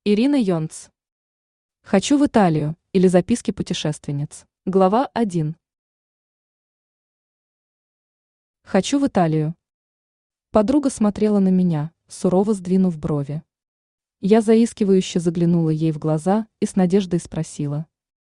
Ирина Йонц. Хочу в Италию или записки путешественниц. Глава 1. Хочу в Италию. Подруга смотрела на меня, сурово сдвинув брови. Я заискивающе заглянула ей в глаза и с надеждой спросила.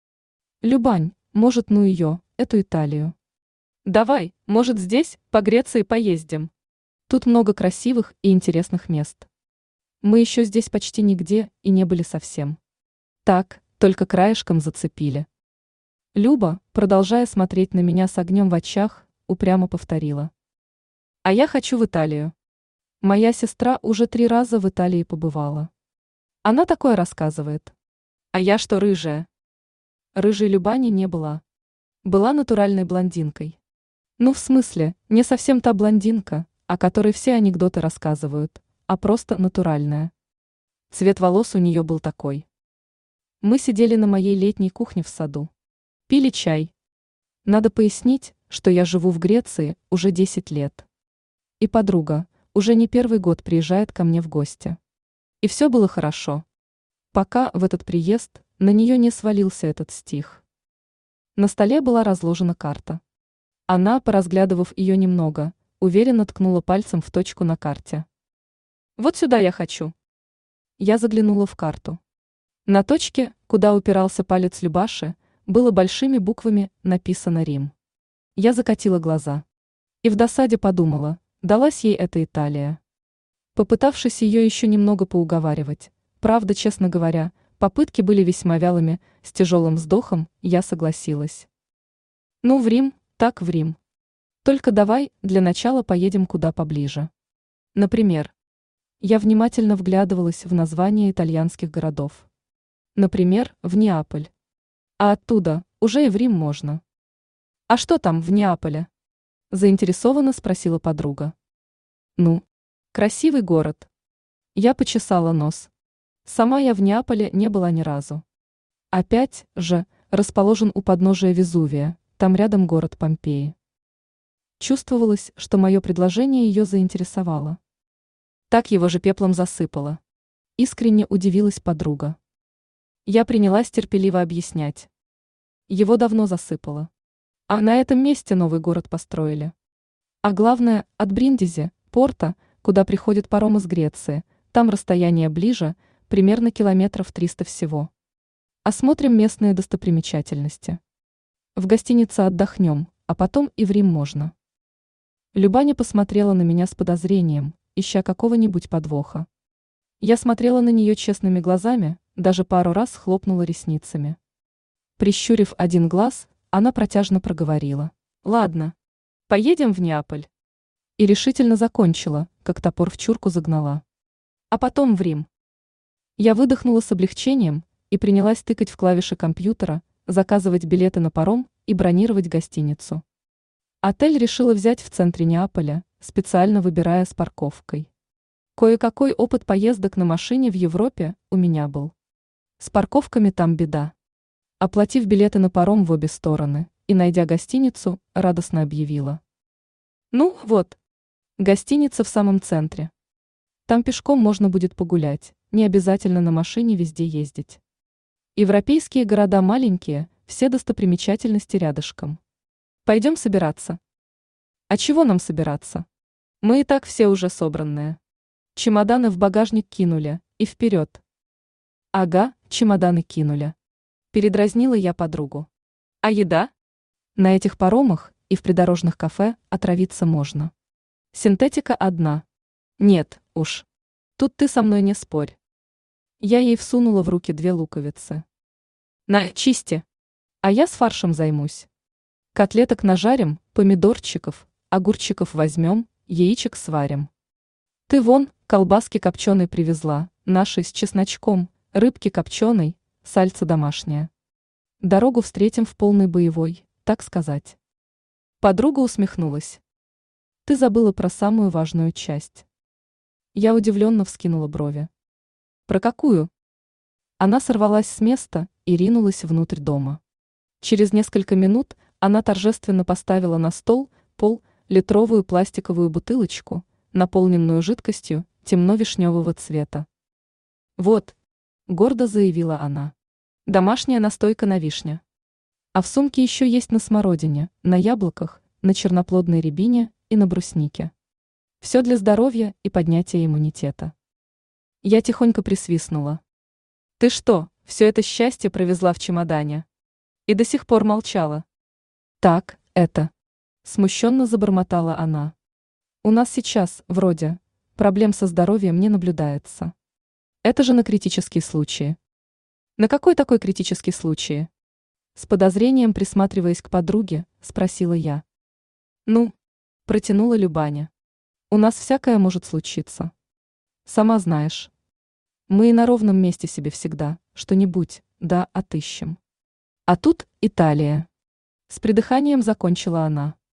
Любань, может, ну ее, эту Италию? Давай, может, здесь по Греции поездим. Тут много красивых и интересных мест. Мы еще здесь почти нигде и не были совсем. Так, только краешком зацепили. Люба, продолжая смотреть на меня с огнем в очах, упрямо повторила. А я хочу в Италию. Моя сестра уже 3 раза в Италии побывала. Она такое рассказывает. А я что, рыжая? Рыжей Любани не была. Была натуральной блондинкой. Ну, в смысле, не совсем та блондинка, о которой все анекдоты рассказывают, а просто натуральная. Цвет волос у нее был такой. Мы сидели на моей летней кухне в саду. Пили чай. Надо пояснить, что я живу в Греции уже 10 лет. И подруга уже не первый год приезжает ко мне в гости. И все было хорошо. Пока в этот приезд на нее не свалился этот стих. На столе была разложена карта. Она, поразглядывав ее немного, уверенно ткнула пальцем в точку на карте. Вот сюда я хочу. Я заглянула в карту. На точке, куда упирался палец Любаши, было большими буквами написано Рим. Я закатила глаза. И в досаде подумала, далась ей эта Италия. Попытавшись ее еще немного поуговаривать, правда, честно говоря, попытки были весьма вялыми, с тяжелым вздохом я согласилась. Ну, в Рим, так в Рим. Только давай для начала поедем куда поближе. Например, я внимательно вглядывалась в названия итальянских городов. Например, в Неаполь. А оттуда уже и в Рим можно. А что там в Неаполе? Заинтересованно спросила подруга. Ну, красивый город. Я почесала нос. Сама я в Неаполе не была ни разу. Опять же, расположен у подножия Везувия, там рядом город Помпеи. Чувствовалось, что мое предложение ее заинтересовало. Так его же пеплом засыпало. Искренне удивилась подруга. Я принялась терпеливо объяснять. Его давно засыпало. А на этом месте новый город построили. А главное, от Бриндизи, порта, куда приходит паром из Греции, там расстояние ближе, примерно километров 300 всего. Осмотрим местные достопримечательности. В гостинице отдохнем, а потом и в Рим можно. Любаня посмотрела на меня с подозрением, ища какого-нибудь подвоха. Я смотрела на нее честными глазами, даже пару раз хлопнула ресницами. Прищурив один глаз, она протяжно проговорила. Ладно, поедем в Неаполь. И решительно закончила, как топор в чурку загнала. А потом в Рим. Я выдохнула с облегчением и принялась тыкать в клавиши компьютера, заказывать билеты на паром и бронировать гостиницу. Отель решила взять в центре Неаполя, специально выбирая с парковкой. Кое-какой опыт поездок на машине в Европе у меня был. С парковками там беда. Оплатив билеты на паром в обе стороны и найдя гостиницу, радостно объявила. Ну, вот. Гостиница в самом центре. Там пешком можно будет погулять, не обязательно на машине везде ездить. Европейские города маленькие, все достопримечательности рядышком. Пойдем собираться. А чего нам собираться? Мы и так все уже собранные. Чемоданы в багажник кинули и вперед. Ага, чемоданы кинули. Передразнила я подругу. А еда? На этих паромах и в придорожных кафе отравиться можно. Синтетика одна. Нет, уж. Тут ты со мной не спорь. Я ей всунула в руки 2 луковицы. На, чисти. А я с фаршем займусь. Котлеток нажарим, помидорчиков, огурчиков возьмем, яичек сварим. Ты вон, колбаски копченой привезла, наши с чесночком, рыбки копченой, сальце домашнее. Дорогу встретим в полной боевой, так сказать. Подруга усмехнулась. Ты забыла про самую важную часть. Я удивленно вскинула брови. Про какую? Она сорвалась с места и ринулась внутрь дома. Через несколько минут она торжественно поставила на стол пол-литровую пластиковую бутылочку, наполненную жидкостью темно-вишневого цвета. Вот, гордо заявила она. Домашняя настойка на вишне. А в сумке еще есть на смородине, на яблоках, на черноплодной рябине и на бруснике. Все для здоровья и поднятия иммунитета. Я тихонько присвистнула. Ты что, все это счастье провезла в чемодане? И до сих пор молчала. Так, это. Смущенно забормотала она. У нас сейчас, вроде, проблем со здоровьем не наблюдается. Это же на критические случаи. На какой такой критический случай? С подозрением присматриваясь к подруге, спросила я. Ну, протянула Любаня. У нас всякое может случиться. Сама знаешь. Мы и на ровном месте себе всегда что-нибудь, да, отыщем. А тут Италия. С придыханием закончила она.